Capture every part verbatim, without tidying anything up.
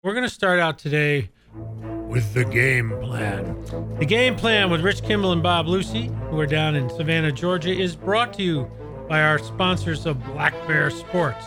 We're going to start out today with the game plan. The game plan with Rich Kimball and Bob Lucy, who are down in Savannah, Georgia, is brought to you by our sponsors of Black Bear Sports.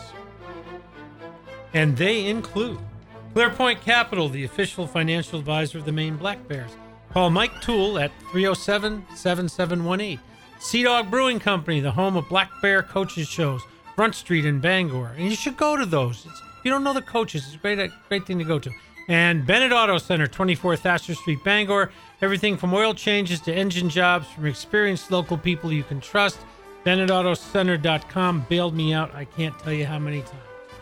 And they include ClearPoint Capital, the official financial advisor of the Maine Black Bears. Call Mike Toole at three oh seven, seven seven one eight. Sea Dog Brewing Company, the home of Black Bear coaches shows, Front Street in Bangor. And you should go to those. It's, if you don't know the coaches, it's a great, a great thing to go to. And Bennett Auto Center, twenty-four Thatcher Street, Bangor. Everything from oil changes to engine jobs from experienced local people you can trust. Bennett Auto Center dot com bailed me out. I can't tell you how many times.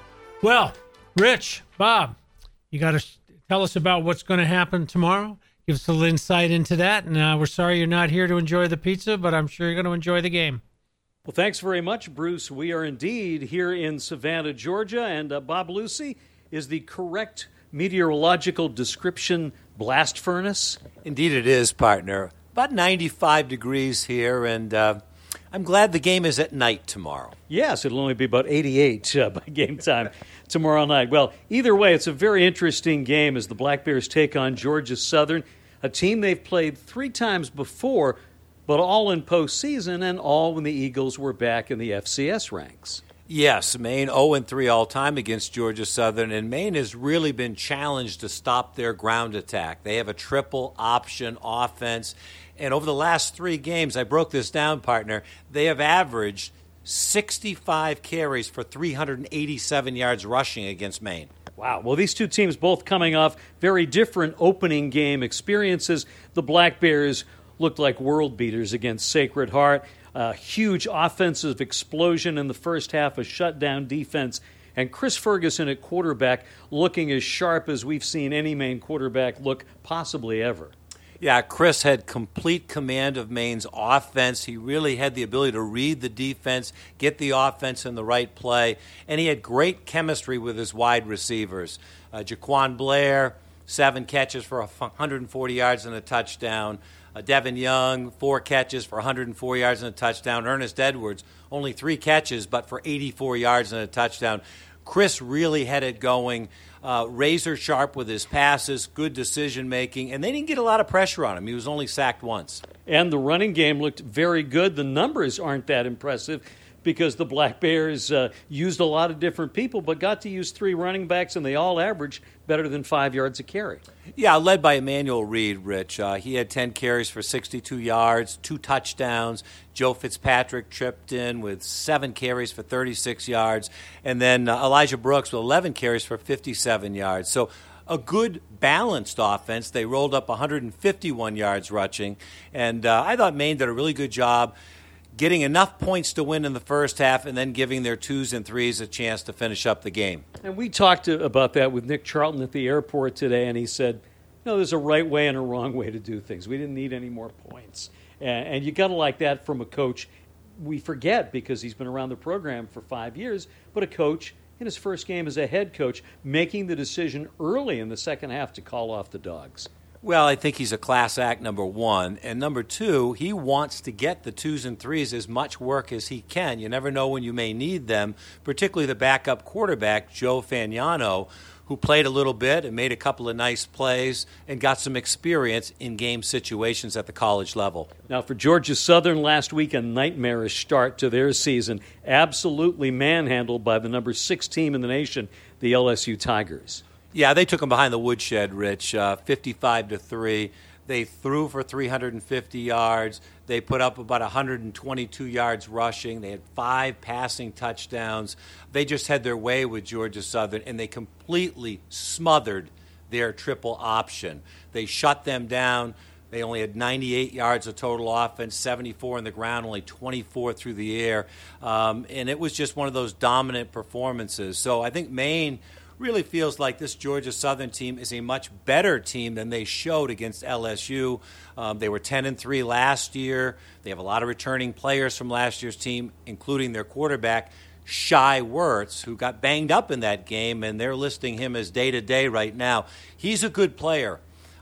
Well, Rich, Bob, you got to sh- tell us about what's going to happen tomorrow. Give us a little insight into that. And uh, we're sorry you're not here to enjoy the pizza, but I'm sure you're going to enjoy the game. Well, thanks very much, Bruce. We are indeed here in Savannah, Georgia, and uh, Bob Lucy is the correct meteorological description blast furnace. Indeed it is, partner. About ninety-five degrees here, and uh, I'm glad the game is at night tomorrow. Yes, it'll only be about eighty-eight uh, by game time tomorrow night. Well, either way, it's a very interesting game as the Black Bears take on Georgia Southern, a team they've played three times before, but all in postseason and all when the Eagles were back in the F C S ranks. Yes, Maine oh and three all-time against Georgia Southern, and Maine has really been challenged to stop their ground attack. They have a triple option offense, and over the last three games, I broke this down, partner, they have averaged sixty-five carries for three hundred eighty-seven yards rushing against Maine. Wow. Well, these two teams both coming off very different opening game experiences. The Black Bears looked like world beaters against Sacred Heart. A huge offensive explosion in the first half, a shutdown defense, and Chris Ferguson at quarterback looking as sharp as we've seen any Maine quarterback look possibly ever. Yeah, Chris had complete command of Maine's offense. He really had the ability to read the defense, get the offense in the right play, and he had great chemistry with his wide receivers. Uh, Jaquan Blair, seven catches for one hundred forty yards and a touchdown. Uh, Devin Young, four catches for one hundred four yards and a touchdown. Ernest Edwards, only three catches, but for eighty-four yards and a touchdown. Chris really had it going, uh, razor sharp with his passes, good decision-making, and they didn't get a lot of pressure on him. He was only sacked once. And the running game looked very good. The numbers aren't that impressive because the Black Bears uh, used a lot of different people, but got to use three running backs, and they all averaged better than five yards a carry. Yeah, led by Emmanuel Reed, Rich. Uh, he had ten carries for sixty-two yards, two touchdowns. Joe Fitzpatrick tripped in with seven carries for thirty-six yards. And then uh, Elijah Brooks with eleven carries for fifty-seven yards. So a good, balanced offense. They rolled up one hundred fifty-one yards rushing. And uh, I thought Maine did a really good job getting enough points to win in the first half and then giving their twos and threes a chance to finish up the game. And we talked to, about that with Nick Charlton at the airport today, and he said, no, there's a right way and a wrong way to do things. We didn't need any more points. And, and you got to like that from a coach. We forget because he's been around the program for five years, but a coach in his first game as a head coach making the decision early in the second half to call off the Dogs. Well, I think he's a class act, number one. And number two, he wants to get the twos and threes as much work as he can. You never know when you may need them, particularly the backup quarterback, Joe Fagnano, who played a little bit and made a couple of nice plays and got some experience in game situations at the college level. Now, for Georgia Southern last week, a nightmarish start to their season, absolutely manhandled by the number six team in the nation, the L S U Tigers. Yeah, they took them behind the woodshed, Rich, uh, fifty-five to three. They threw for three hundred fifty yards. They put up about one hundred twenty-two yards rushing. They had five passing touchdowns. They just had their way with Georgia Southern, and they completely smothered their triple option. They shut them down. They only had ninety-eight yards of total offense, seventy-four on the ground, only twenty-four through the air. Um, and it was just one of those dominant performances. So I think Maine really feels like this Georgia Southern team is a much better team than they showed against L S U. Um, they were ten and three last year. They have a lot of returning players from last year's team, including their quarterback, Shai Wertz, who got banged up in that game, and they're listing him as day-to-day right now. He's a good player.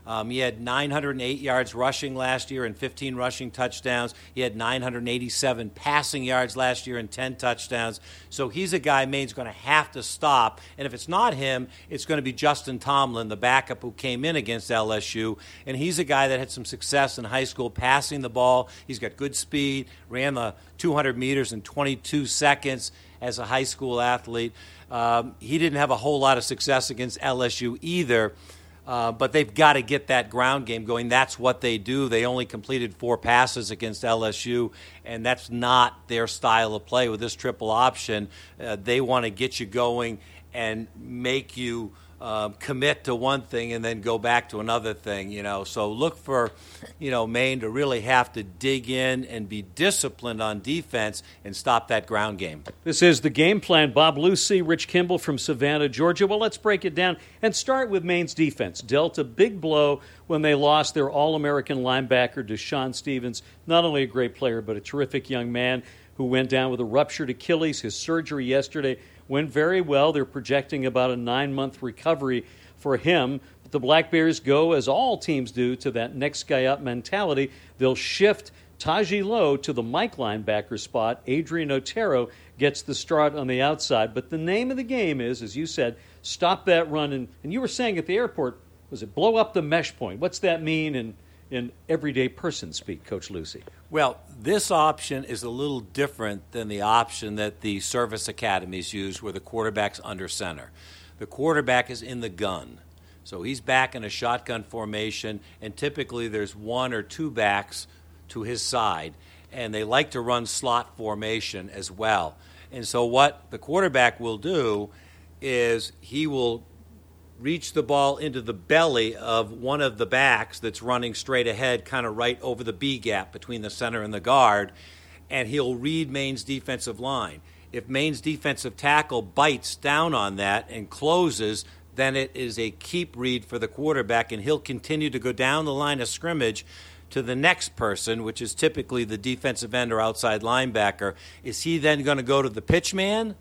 Um, he had nine hundred eight yards rushing last year and fifteen rushing touchdowns. He had nine hundred eighty-seven passing yards last year and ten touchdowns. So he's a guy Maine's going to have to stop. And if it's not him, it's going to be Justin Tomlin, the backup who came in against L S U. And he's a guy that had some success in high school passing the ball. He's got good speed, ran the two hundred meters in twenty-two seconds as a high school athlete. Um, he didn't have a whole lot of success against L S U either. Uh, but they've got to get that ground game going. That's what they do. They only completed four passes against L S U, and that's not their style of play with this triple option. Uh, they want to get you going and make you uh, commit to one thing and then go back to another thing, you know. So look for, you know, Maine to really have to dig in and be disciplined on defense and stop that ground game. This is the Game Plan. Bob Lucy, Rich Kimball from Savannah, Georgia. Well, let's break it down and start with Maine's defense. Dealt a big blow when they lost their All-American linebacker, Deshaun Stevens. Not only a great player, but a terrific young man who went down with a ruptured Achilles. His surgery yesterday went very well. They're projecting about a nine-month recovery for him. But the Black Bears go, as all teams do, to that next guy up mentality. They'll shift Taji Lowe to the Mike linebacker spot. Adrian Otero gets the start on the outside. But the name of the game is, as you said, stop that run. And, and you were saying at the airport, was it blow up the mesh point? What's that mean in, in everyday person speak, Coach Lucy? Well, this option is a little different than the option that the service academies use where the quarterback's under center. The quarterback is in the gun. So he's back in a shotgun formation, and typically there's one or two backs to his side, and they like to run slot formation as well. And so what the quarterback will do is he will reach the ball into the belly of one of the backs that's running straight ahead, kind of right over the B gap between the center and the guard, and he'll read Maine's defensive line. If Maine's defensive tackle bites down on that and closes, then it is a keep read for the quarterback, and he'll continue to go down the line of scrimmage to the next person, which is typically the defensive end or outside linebacker. Is he then going to go to the pitch man,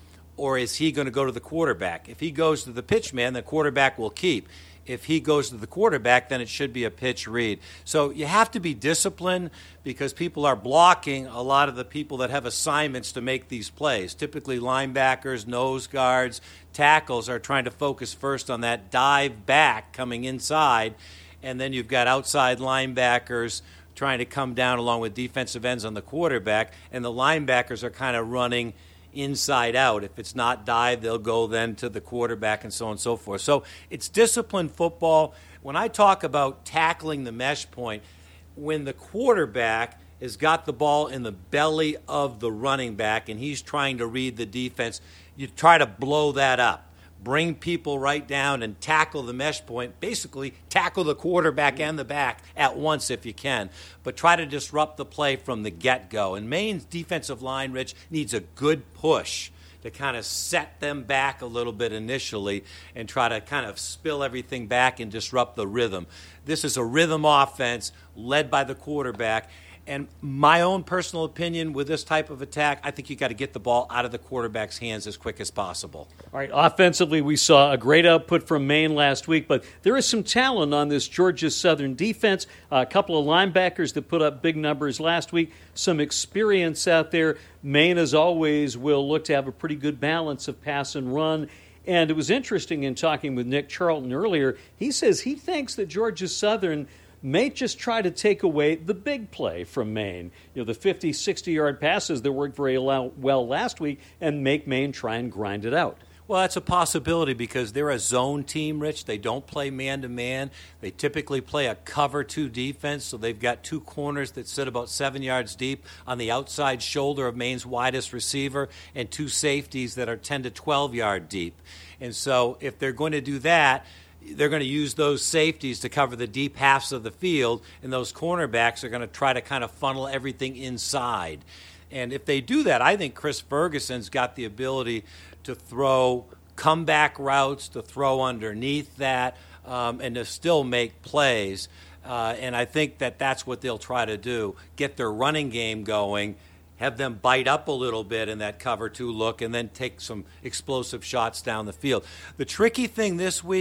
or is he going to go to the quarterback? If he goes to the pitch man, the quarterback will keep. If he goes to the quarterback, then it should be a pitch read. So you have to be disciplined because people are blocking a lot of the people that have assignments to make these plays. Typically linebackers, nose guards, tackles are trying to focus first on that dive back coming inside, and then you've got outside linebackers trying to come down along with defensive ends on the quarterback, and the linebackers are kind of running inside out. If it's not dive, they'll go then to the quarterback and so on and so forth. So it's disciplined football. When I talk about tackling the mesh point, when the quarterback has got the ball in the belly of the running back and he's trying to read the defense, you try to blow that up. Bring people right down and tackle the mesh point. Basically, tackle the quarterback and the back at once if you can. But try to disrupt the play from the get-go. And Maine's defensive line, Rich, needs a good push to kind of set them back a little bit initially and try to kind of spill everything back and disrupt the rhythm. This is a rhythm offense led by the quarterback. And my own personal opinion with this type of attack, I think you got to get the ball out of the quarterback's hands as quick as possible. All right, offensively, we saw a great output from Maine last week, but there is some talent on this Georgia Southern defense. Uh, a couple of linebackers that put up big numbers last week, some experience out there. Maine, as always, will look to have a pretty good balance of pass and run. And it was interesting in talking with Nick Charlton earlier. He says he thinks that Georgia Southern may just try to take away the big play from Maine. You know, the fifty, sixty-yard passes that worked very well last week, and make Maine try and grind it out. Well, that's a possibility because they're a zone team, Rich. They don't play man-to-man. They typically play a cover two defense, so they've got two corners that sit about seven yards deep on the outside shoulder of Maine's widest receiver and two safeties that are ten to twelve yard deep. And so if they're going to do that, they're going to use those safeties to cover the deep halves of the field, and those cornerbacks are going to try to kind of funnel everything inside. And if they do that, I think Chris Ferguson's got the ability to throw comeback routes, to throw underneath that, um, and to still make plays. Uh, and I think that that's what they'll try to do, get their running game going, have them bite up a little bit in that cover two look, and then take some explosive shots down the field. The tricky thing this week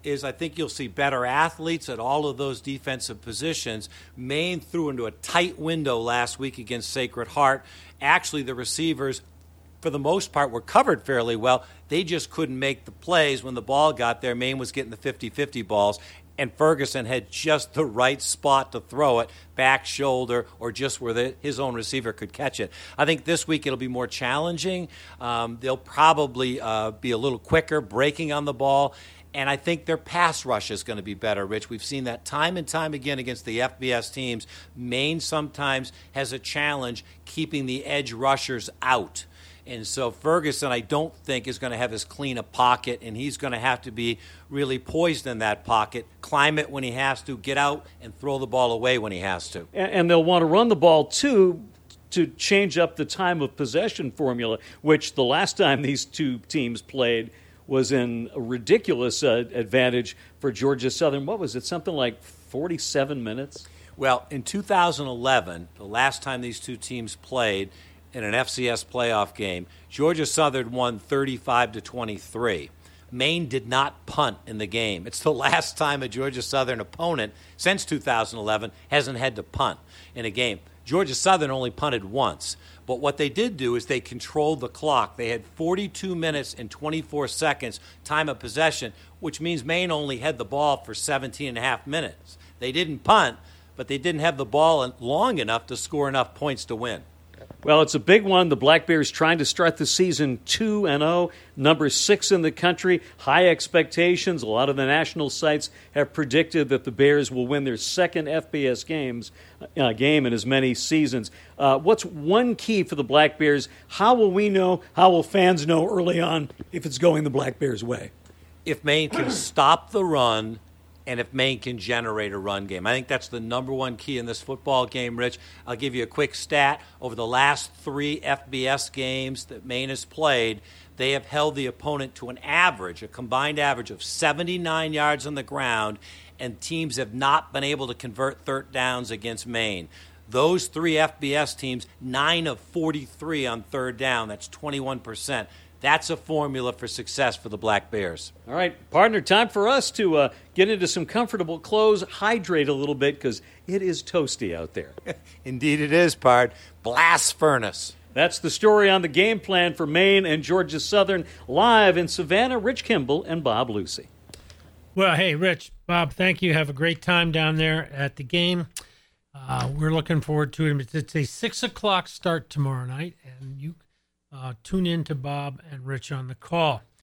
is I think you'll see better athletes at all of those defensive positions. Maine threw into a tight window last week against Sacred Heart. Actually, the receivers, for the most part, were covered fairly well. They just couldn't make the plays when the ball got there. Maine was getting the fifty-fifty balls, and Ferguson had just the right spot to throw it, back shoulder, or just where the, his own receiver could catch it. I think this week it'll be more challenging. Um, they'll probably uh, be a little quicker breaking on the ball, and I think their pass rush is going to be better, Rich. We've seen that time and time again against the F B S teams. Maine sometimes has a challenge keeping the edge rushers out. And so Ferguson, I don't think, is going to have as clean a pocket, and he's going to have to be really poised in that pocket, climb it when he has to, get out, and throw the ball away when he has to. And, and they'll want to run the ball, too, to change up the time of possession formula, which the last time these two teams played was in a ridiculous uh, advantage for Georgia Southern. What was it, something like forty-seven minutes? Well, in two thousand eleven, the last time these two teams played in an F C S playoff game, Georgia Southern won thirty-five to twenty-three. Maine did not punt in the game. It's the last time a Georgia Southern opponent since two thousand eleven hasn't had to punt in a game. Georgia Southern only punted once. But what they did do is they controlled the clock. They had forty-two minutes and twenty-four seconds time of possession, which means Maine only had the ball for seventeen and a half minutes. They didn't punt, but they didn't have the ball long enough to score enough points to win. Well, it's a big one. The Black Bears trying to start the season two and oh, number six in the country. High expectations. A lot of the national sites have predicted that the Bears will win their second F B S games uh, game in as many seasons. Uh, what's one key for the Black Bears? How will we know? How will fans know early on if it's going the Black Bears' way? If Maine can stop the run, and if Maine can generate a run game. I think that's the number one key in this football game, Rich. I'll give you a quick stat. Over the last three F B S games that Maine has played, they have held the opponent to an average, a combined average of seventy-nine yards on the ground, and teams have not been able to convert third downs against Maine. Those three F B S teams, nine of forty-three on third down. That's twenty-one percent. That's a formula for success for the Black Bears. All right, partner, time for us to uh, get into some comfortable clothes, hydrate a little bit because it is toasty out there. Indeed it is, Pard. Blast furnace. That's the story on the game plan for Maine and Georgia Southern. Live in Savannah, Rich Kimball and Bob Lucy. Well, hey, Rich, Bob, thank you. Have a great time down there at the game. Uh, we're looking forward to it. It's a six o'clock start tomorrow night, and you Uh, tune in to Bob and Rich on the call.